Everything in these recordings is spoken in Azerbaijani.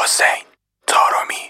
حسین طارمی.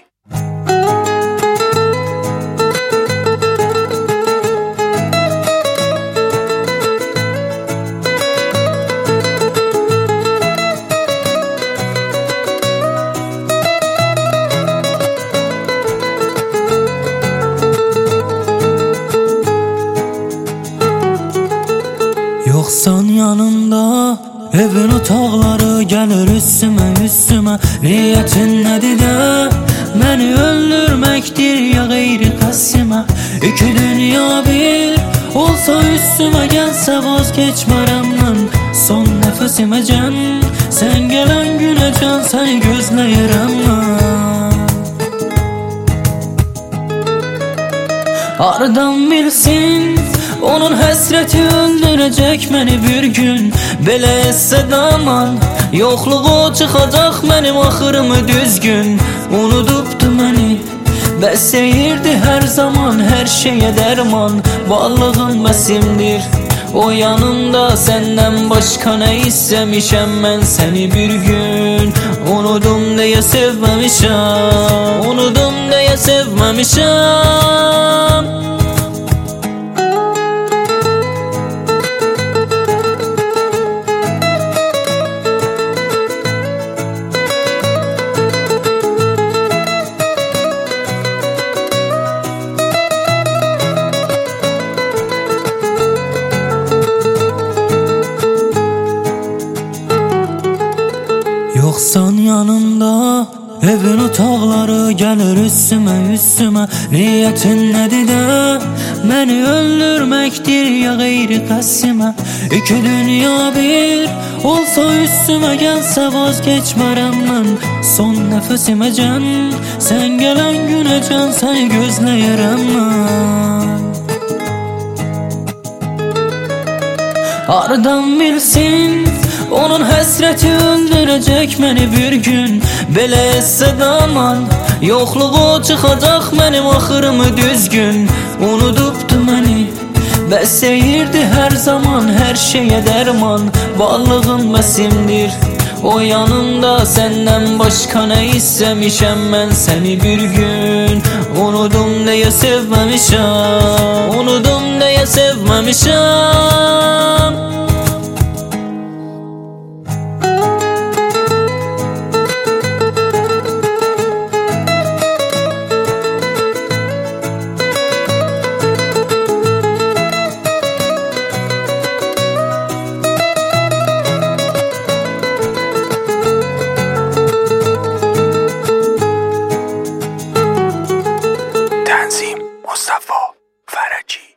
Yoksan yanımda evin otaqları gəlir üstümə Niyyətin nədir də məni öldürməkdir ya qeyri qəssimə İki dünya bir olsa üstümə gəlsə vazgeçmərəm mən Son nəfəsiməcən sən gələn günəcən səni gözləyirəm mən Hardan bilsin onun həsrəti öldürəcək məni bir gün Belə etsə daman yoxluğu çıxacaq mənim axırımı düzgün Unudubdu məni bəs deyirdi hər zaman hər şeyə dərman Varlığın məsimdir o yanımda səndən başqa nə istəmişəm mən səni bir gün Unudum deyə sevməmişəm Unudum deyə sevməmişəm Yoksan yanımda evin otaqları gəlir üstümə Niyyətin nədir də məni öldürməkdir ya qeyri qəssimə İki dünya bir olsa üstümə gəlsə vazgeçmərəm mən Son nəfəsiməcən sən gələn günəcən səni gözləyirəm mən Hardan bilsin onun həsrəti öldürəcək məni bir gün Belə etsə daman yoxluğu çıxacaq mənim axırımı düzgün Unudubdu məni bəs deyirdi hər zaman hər şeyə dərman Varlığın məsimdir o yanımda səndən başqa nə istəmişəm mən səni bir gün Unudum deyə sevməmişəm Unudum deyə sevməmişəm تنظیم مصطفی فرجی.